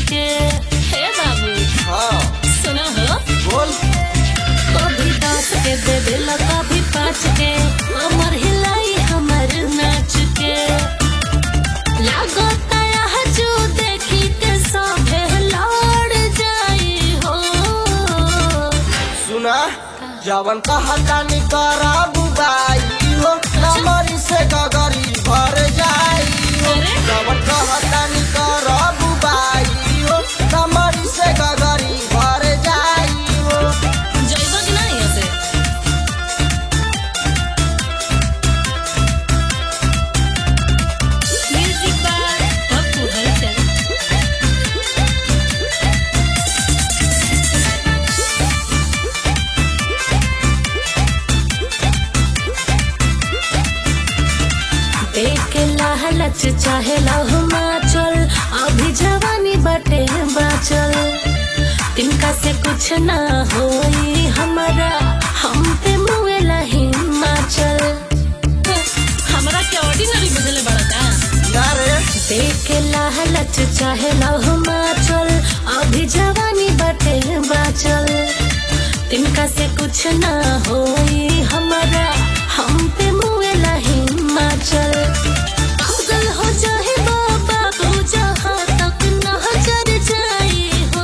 के। हे बाबू हाँ सुना हो बोल। कभी 10 के दे दिला कभी 5 के, हमर हिलाई हमर नाच के। लागता जो देखी के सभे लड़ जाई हो। सुना जवन कहता नी करा बुबाई हो, नमरी से गगरी भर जाई हो। जवन कहता नी करा बुबाई हो, नमरी से गगरी भर जाई हो। जइबो कि नहीं ऐसे म्यूजिक बार पप्पू हलचल। देख के लालच चाहे हिमाचल, अभी जवानी बटे बाचल। तिनका से कुछ ना होई हमारा, हम पे मुएला हिमाचल। हमरा के ऑर्डिनरी बुझले बड़ा का ना रे देख के लालच चाहे हिमाचल, अभी जवानी बटे बाचल। तिनका से कुछ ना होई हमारा, हम पे मुएला हिमाचल। पागल हो जाए बाबा तू जहाँ तक नजर जाई हो।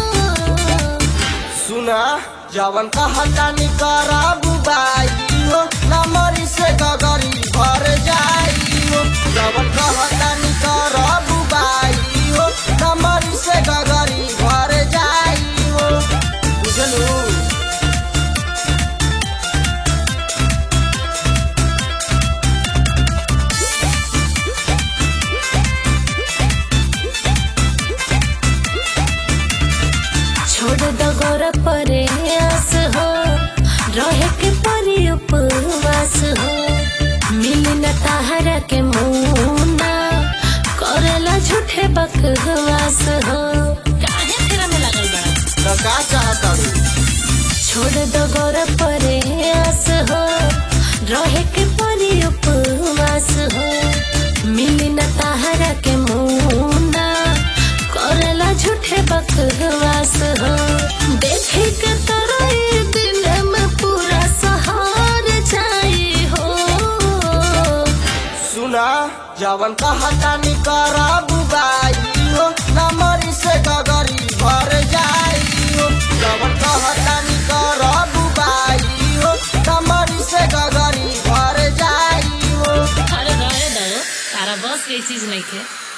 सुना जवन कहता नी करा बुबाई हो, नमरी से गगरी भर जाई हो। जवन कहता नी करा बुबाई हो, नमरी से गगरी भर जाई हो। बुझलू छोड़ दो गौर परे आस हो, रहे के परी उपवास हो। मिली न ताहरा के मुना, करेला झूठे बकवास हो। काहे फेरा में लागल बड़ा तो का चाहता रू? छोड़ दो गौर परे आस हो, रहे के परी उपवास हो। मिली न ताहरा के मुना, करेला झूठे बकवास हो। देखे के तोरे दिल में पूरा सहार जाई हो। सुना जवन कहता नी करा बुबाई हो, नमरी से गगरी भर जाई हो। जवन कहता नी करा बुबाई हो, नमरी से गगरी भर जाई हो। अरे रहे दो तारा बस के चीज नहीं थे।